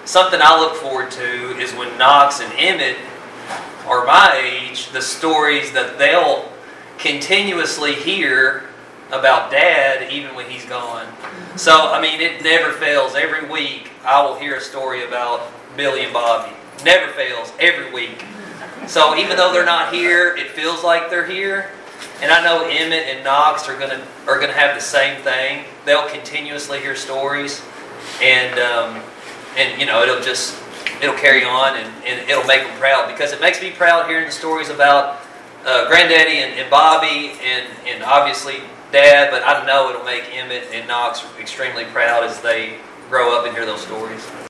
something I look forward to is when Knox and Emmett are my age, the stories that they'll continuously hear about Dad even when he's gone. So, I mean, it never fails. Every week I will hear a story about Billy and Bobby. Never fails. Every week. So even though they're not here, it feels like they're here. And I know Emmett and Knox are gonna have the same thing. They'll continuously hear stories, and you know, it'll carry on, and it'll make them proud, because it makes me proud hearing the stories about Granddaddy and Bobby and obviously Dad. But I know it'll make Emmett and Knox extremely proud as they grow up and hear those stories.